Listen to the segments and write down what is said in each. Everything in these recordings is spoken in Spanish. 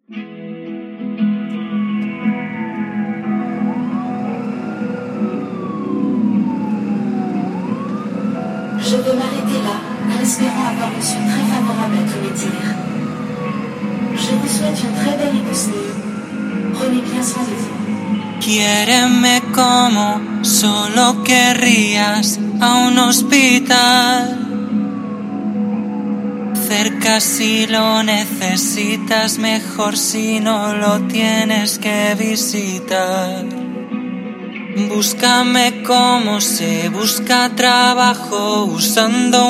Je vais m'arrêter là, en espérant avoir reçu très favorable à tous mes dires. Je vous souhaite une très belle écoute. Prenez bien soin de vous. Quiéreme como solo querrías a un hospital. Cerca si lo necesitas, mejor si no lo tienes que visitar. Búscame como se busca trabajo usando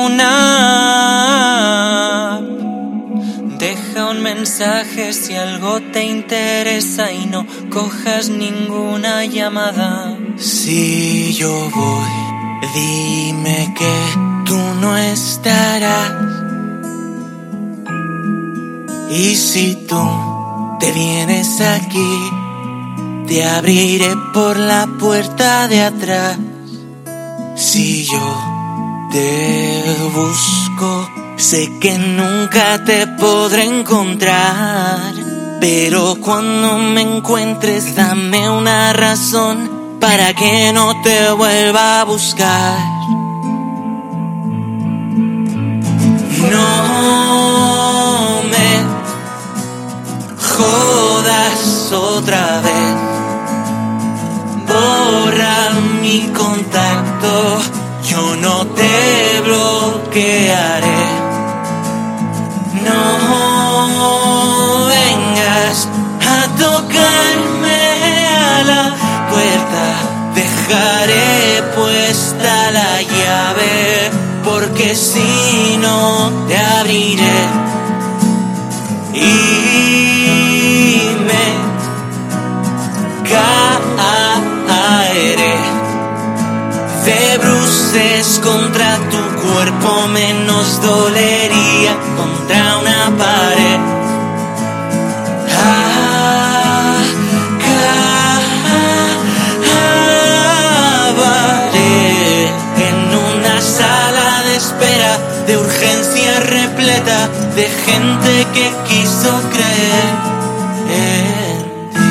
una app. Deja un mensaje si algo te interesa y no cojas ninguna llamada. Si yo voy, dime que tú no estarás. Y si tú te vienes aquí, te abriré por la puerta de atrás. Si yo te busco, sé que nunca te podré encontrar. Pero cuando me encuentres, dame una razón para que no te vuelva a buscar. No me jodas otra vez. Borra mi contacto, yo no te bloquearé. No vengas a tocarme a la puerta, dejaré puesta la llave, porque si no te abriré. Y me caeré de bruces contra tu cuerpo, menos dolería contra una pared. Acabaré en una sala de espera de urgencia repleta de gente que quiso creer en ti.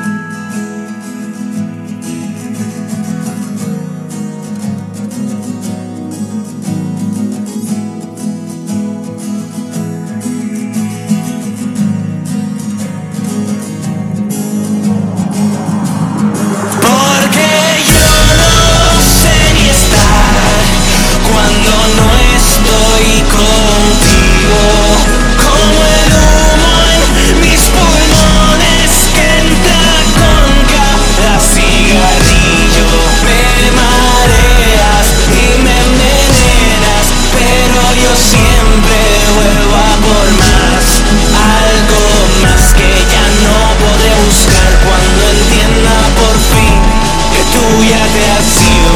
Porque yo no sé ni estar cuando no estoy contigo. Como el humo en mis pulmones que entra con cada cigarrillo. Me mareas y me envenenas, pero yo siempre vuelvo a por más. Algo más que ya no podré buscar cuando entienda por fin que tú ya te has ido.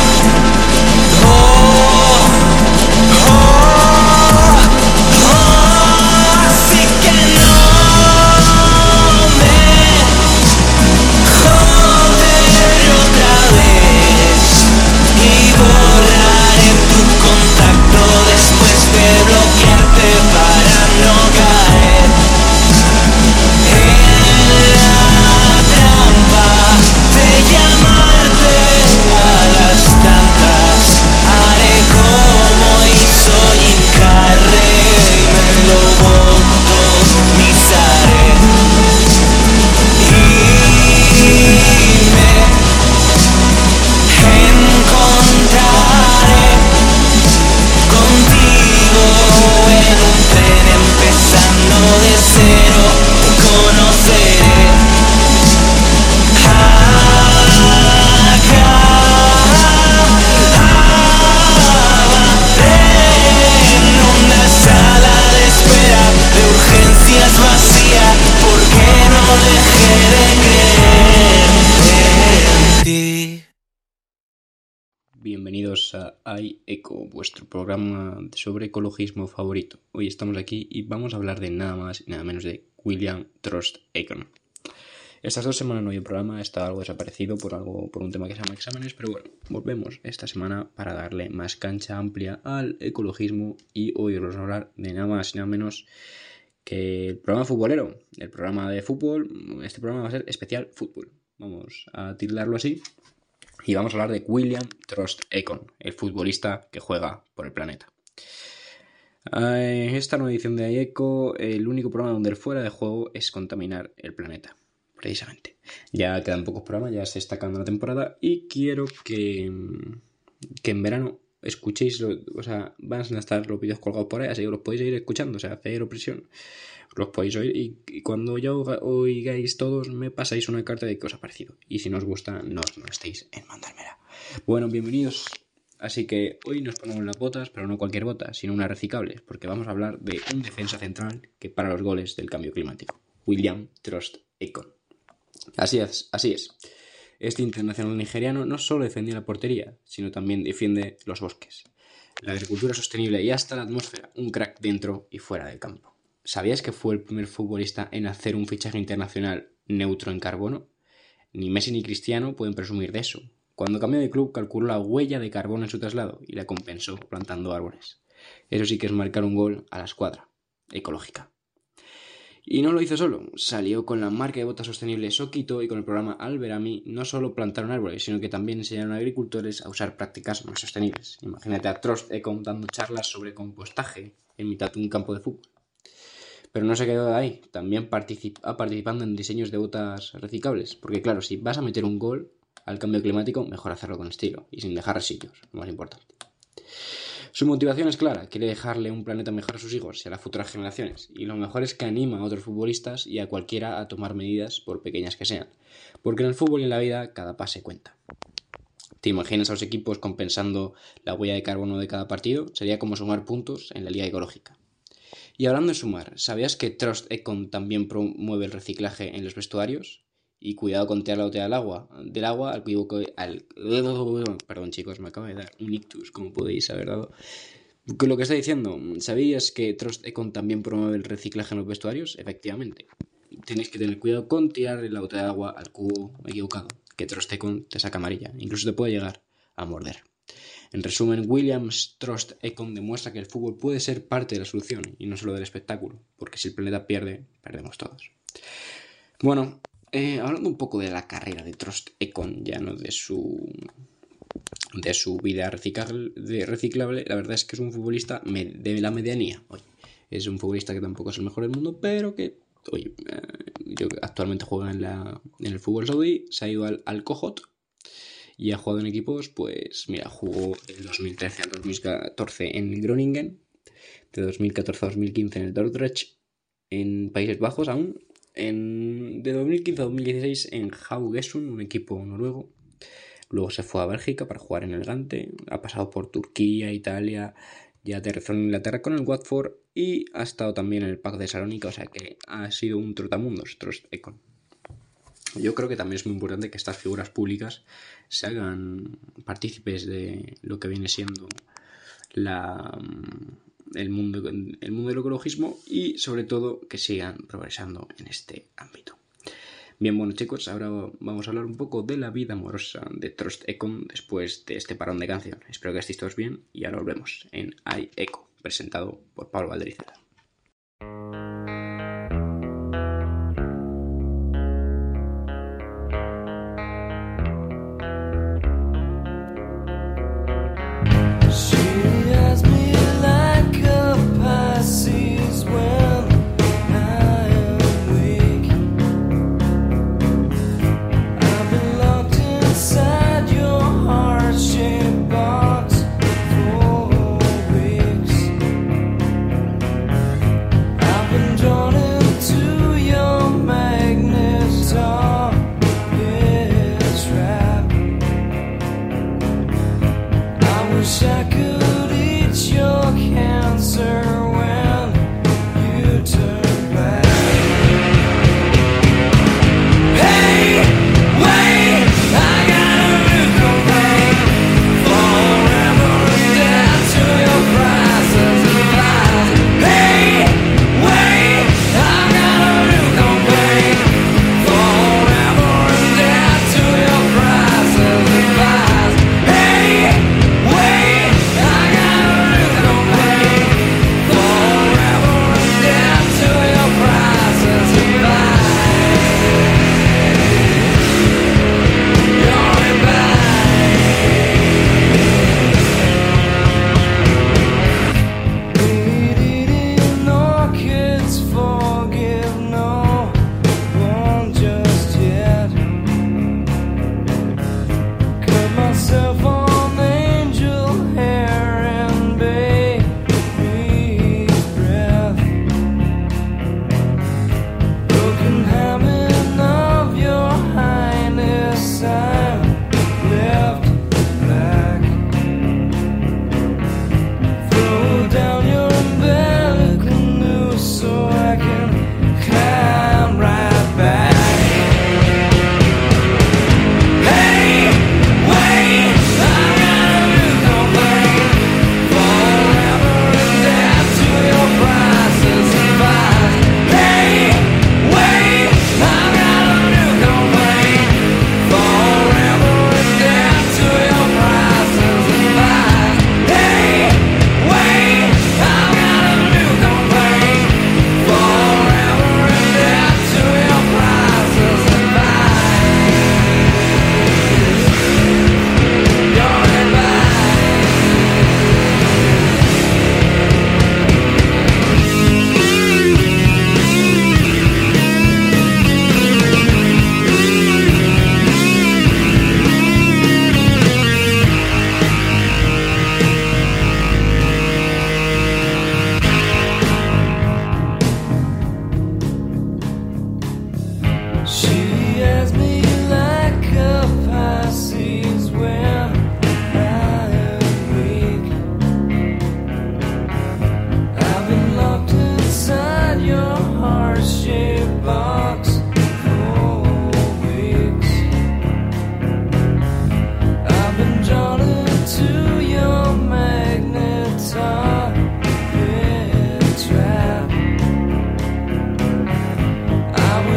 Así que no me joderé otra vez y borraré tu contacto después de bloquearte para no caer en la trampa de llamarte a las tantas. Haré como hizo Jim Carrey y me lo botomizaré. Y me encontraré contigo en un tren empezando de cero. Te conoceré. En una sala de espera de urgencias vacía, porque no dejé de creer en ti. Bienvenidos a iEco, vuestro programa sobre ecologismo favorito. Hoy estamos aquí y vamos a hablar de nada más y nada menos de William Troost Ekman. Estas 2 semanas no hay un programa, está algo desaparecido por un tema que se llama exámenes, pero bueno, volvemos esta semana para darle más cancha amplia al ecologismo y hoy os vamos a hablar de nada más y nada menos que el programa futbolero, el programa de fútbol, este programa va a ser especial fútbol. Vamos a tildarlo así. Y vamos a hablar de William Troost Ekong, el futbolista que juega por el planeta. En esta nueva edición de AECO, el único programa donde el fuera de juego es contaminar el planeta, precisamente. Ya quedan pocos programas, ya se está acabando la temporada y quiero que en verano escuchéis, van a estar los vídeos colgados por ahí, así que los podéis ir escuchando, cero presión, los podéis oír y cuando ya oigáis todos me pasáis una carta de qué os ha parecido y si no os gusta no os molestéis en mandármela. Bueno, bienvenidos. Así que hoy nos ponemos las botas, pero no cualquier bota, sino unas reciclables, porque vamos a hablar de un defensa central que para los goles del cambio climático, William Troost Ekong. Así es. Este internacional nigeriano no solo defendía la portería, sino también defiende los bosques, la agricultura sostenible y hasta la atmósfera, un crack dentro y fuera del campo. ¿Sabías que fue el primer futbolista en hacer un fichaje internacional neutro en carbono? Ni Messi ni Cristiano pueden presumir de eso. Cuando cambió de club calculó la huella de carbono en su traslado y la compensó plantando árboles. Eso sí que es marcar un gol a la escuadra ecológica. Y no lo hizo solo, salió con la marca de botas sostenible Sokito y con el programa Alberami no solo plantaron árboles, sino que también enseñaron a agricultores a usar prácticas más sostenibles. Imagínate a Troost Ekong dando charlas sobre compostaje en mitad de un campo de fútbol. Pero no se quedó ahí, también participando en diseños de botas reciclables, porque claro, si vas a meter un gol al cambio climático, mejor hacerlo con estilo y sin dejar residuos, lo más importante. Su motivación es clara, quiere dejarle un planeta mejor a sus hijos y a las futuras generaciones, y lo mejor es que anima a otros futbolistas y a cualquiera a tomar medidas, por pequeñas que sean, porque en el fútbol y en la vida cada pase cuenta. ¿Te imaginas a los equipos compensando la huella de carbono de cada partido? Sería como sumar puntos en la liga ecológica. Y hablando de sumar, ¿sabías que Troost Ekong también promueve el reciclaje en los vestuarios? Y cuidado con tirar la botella del agua al perdón chicos, me acaba de dar un ictus, como podéis haber dado. Con lo que está diciendo, ¿sabías que Troost Ekong también promueve el reciclaje en los vestuarios? Efectivamente. Tenéis que tener cuidado con tirar la botella de agua al cubo equivocado, que Troost Ekong te saca amarilla, incluso te puede llegar a morder. En resumen, William Troost Ekong demuestra que el fútbol puede ser parte de la solución y no solo del espectáculo, porque si el planeta pierde, perdemos todos. Bueno, hablando un poco de la carrera de Troost Ekong, ya no de su vida reciclable, la verdad es que es un futbolista de la medianía. Oye, es un futbolista que tampoco es el mejor del mundo, pero que actualmente juega en el fútbol saudí, se ha ido al Kohot y ha jugado en equipos, pues mira, jugó del 2013 al 2014 en Groningen, de 2014 a 2015 en el Dordrecht, en Países Bajos aún, de 2015 a 2016 en Haugesund, un equipo noruego. Luego se fue a Bélgica para jugar en el Gante, ha pasado por Turquía, Italia, ya aterrizó en Inglaterra con el Watford y ha estado también en el PAOK de Salónica, o sea que ha sido un trotamundos, Troost Ekong. Yo creo que también es muy importante que estas figuras públicas se hagan partícipes de lo que viene siendo el mundo del ecologismo y sobre todo que sigan progresando en este ámbito. Bien, bueno chicos, ahora vamos a hablar un poco de la vida amorosa de Troost Ekong después de este parón de canción. Espero que estéis todos bien y ahora volvemos en AECO, presentado por Pablo Valdericela.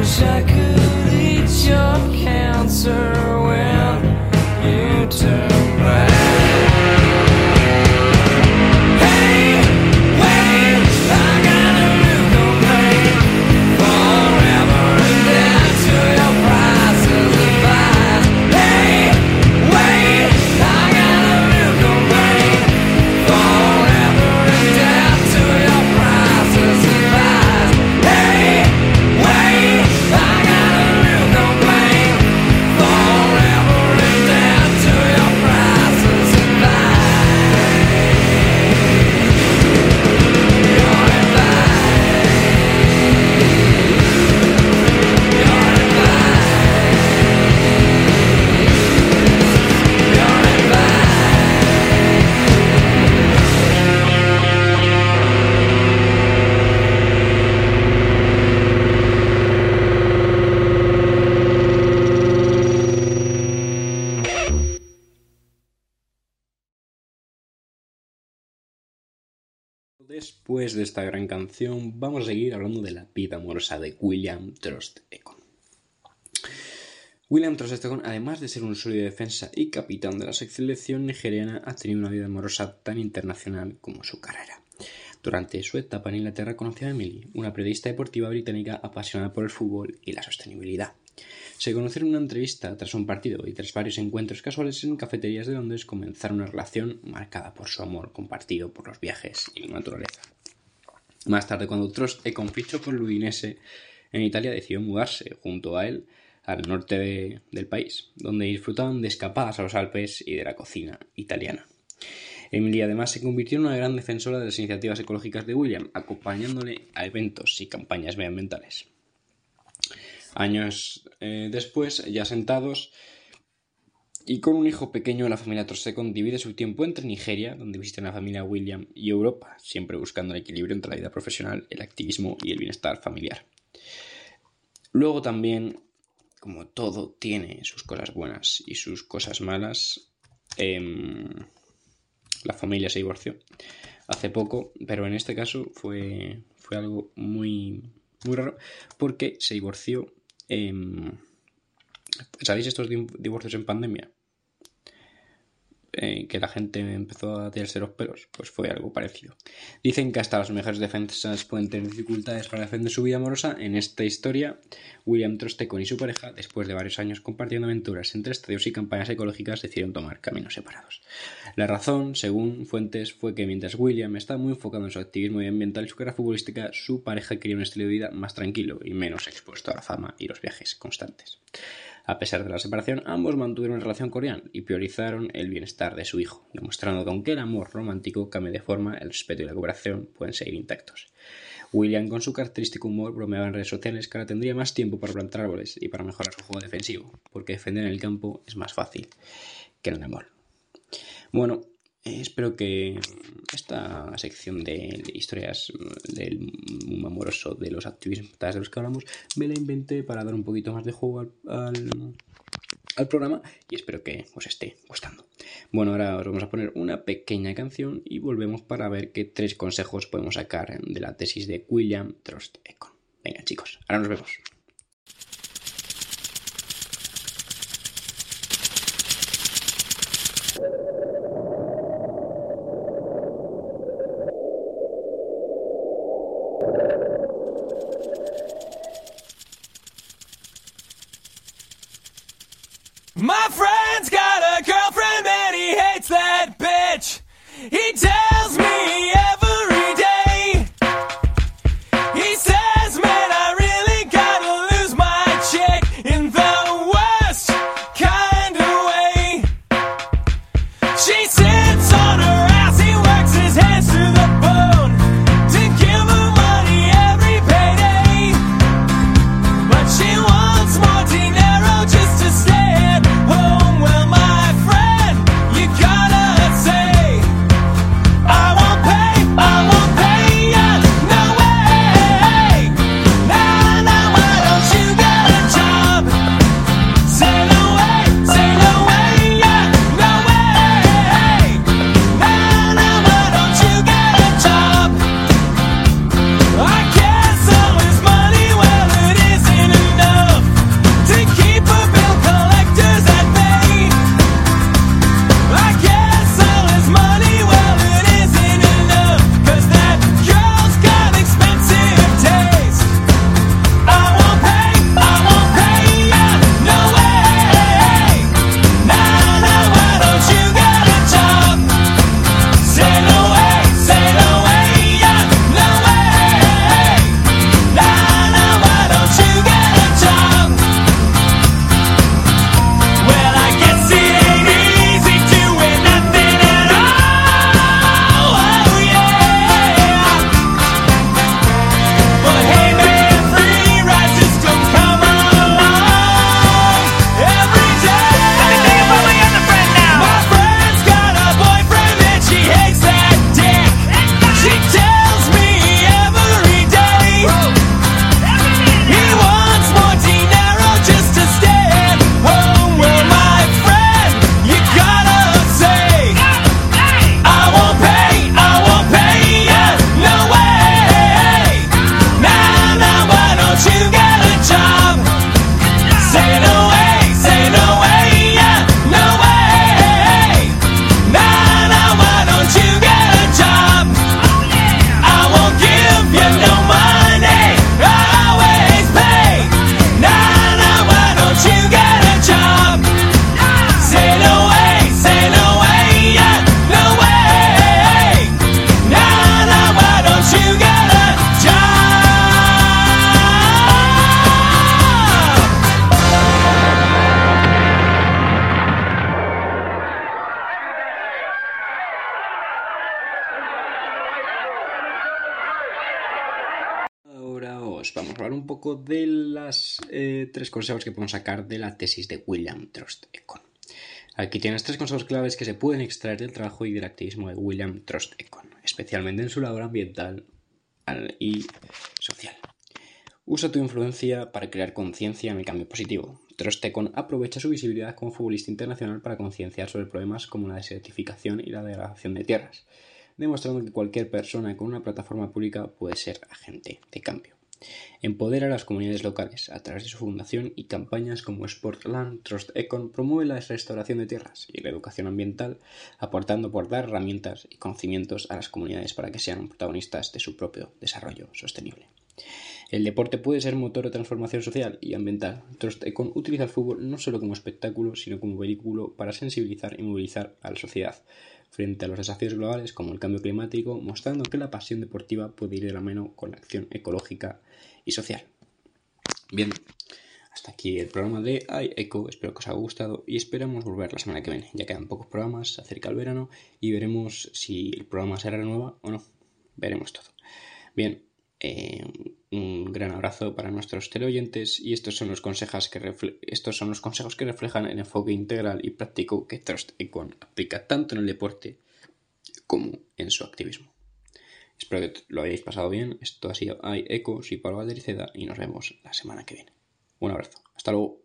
wish I could eat your cancer when you turn back. Después de esta gran canción, vamos a seguir hablando de la vida amorosa de William Troost-Ekong. William Troost-Ekong, además de ser un sólido defensa y capitán de la selección nigeriana, ha tenido una vida amorosa tan internacional como su carrera. Durante su etapa en Inglaterra conoció a Emily, una periodista deportiva británica apasionada por el fútbol y la sostenibilidad. Se conocieron en una entrevista tras un partido y tras varios encuentros casuales en cafeterías de Londres comenzaron una relación marcada por su amor compartido por los viajes y la naturaleza. Más tarde, cuando Troost-Ekong fichó por l'Udinese en Italia, decidió mudarse junto a él al norte del país, donde disfrutaban de escapadas a los Alpes y de la cocina italiana. Emily además se convirtió en una gran defensora de las iniciativas ecológicas de William, acompañándole a eventos y campañas medioambientales. Años después, ya sentados y con un hijo pequeño, la familia Troost-Ekong divide su tiempo entre Nigeria, donde visitan a la familia William, y Europa, siempre buscando el equilibrio entre la vida profesional, el activismo y el bienestar familiar. Luego también, como todo tiene sus cosas buenas y sus cosas malas, la familia se divorció hace poco, pero en este caso fue algo muy, muy raro, porque se divorció. ¿Sabéis estos divorcios en pandemia? Que la gente empezó a tirarse los pelos, pues fue algo parecido. Dicen que hasta las mejores defensas pueden tener dificultades para defender su vida amorosa. En esta historia, William Troost-Ekong y su pareja, después de varios años compartiendo aventuras entre estadios y campañas ecológicas, decidieron tomar caminos separados. La razón, según fuentes, fue que mientras William estaba muy enfocado en su activismo medioambiental y su carrera futbolística, su pareja quería un estilo de vida más tranquilo y menos expuesto a la fama y los viajes constantes. A pesar de la separación, ambos mantuvieron una relación cordial y priorizaron el bienestar de su hijo, demostrando que aunque el amor romántico cambie de forma, el respeto y la cooperación pueden seguir intactos. William, con su característico humor, bromeaba en redes sociales que ahora tendría más tiempo para plantar árboles y para mejorar su juego defensivo, porque defender en el campo es más fácil que en el amor. Bueno, espero que esta sección de historias del mundo amoroso de los activistas de los que hablamos me la inventé para dar un poquito más de juego al programa y espero que os esté gustando. Bueno, ahora os vamos a poner una pequeña canción y volvemos para ver qué 3 consejos podemos sacar de la tesis de William Troost-Ekong. Venga, chicos, ahora nos vemos. My friend's got a girlfriend and he hates that bitch. He tells me every day. He says, man, I really gotta lose my chick in the worst kind of way. She sits on her ass, he works his hands to the bone to give her money every payday. But she wants more dinero just to stay home. Well, my friend, you gotta say un poco de las 3 consejos que podemos sacar de la tesis de William Trust Econ. Aquí tienes 3 consejos claves que se pueden extraer del trabajo y del activismo de William Trust Econ, especialmente en su labor ambiental y social. Usa tu influencia para crear conciencia en el cambio positivo. Trust Econ aprovecha su visibilidad como futbolista internacional para concienciar sobre problemas como la desertificación y la degradación de tierras, demostrando que cualquier persona con una plataforma pública puede ser agente de cambio. Empodera a las comunidades locales a través de su fundación y campañas como Sportland. Trust Econ promueve la restauración de tierras y la educación ambiental, aportando por dar herramientas y conocimientos a las comunidades para que sean protagonistas de su propio desarrollo sostenible. El deporte puede ser motor de transformación social y ambiental. Trust Econ utiliza el fútbol no solo como espectáculo, sino como vehículo para sensibilizar y movilizar a la sociedad frente a los desafíos globales como el cambio climático, mostrando que la pasión deportiva puede ir de la mano con la acción ecológica y social. Bien, hasta aquí el programa de iEco. Espero que os haya gustado y esperamos volver la semana que viene. Ya quedan pocos programas, se acerca el verano y veremos si el programa se renueva o no. Veremos todo. Bien, un gran abrazo para nuestros teleoyentes y estos son los consejos que reflejan el enfoque integral y práctico que Trust Econ aplica tanto en el deporte como en su activismo. Espero que lo hayáis pasado bien. Esto ha sido iEco, soy Pablo Valdericeda y nos vemos la semana que viene. Un abrazo, hasta luego.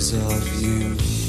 pieces of you.